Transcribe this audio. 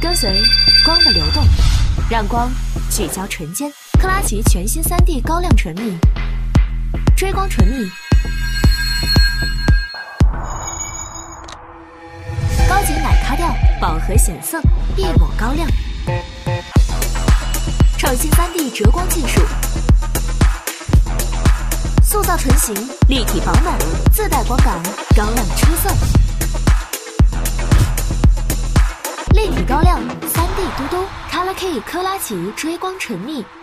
跟随光的流动，让光聚焦唇间。克拉奇全新3D 高亮唇蜜，追光唇蜜，高级奶咖调，饱和显色，一抹高亮。创新3D 折光技术，塑造唇形立体饱满，自带光感，高亮出色。立体高亮 3D 嘟嘟 Color Key 克拉奇追光唇蜜。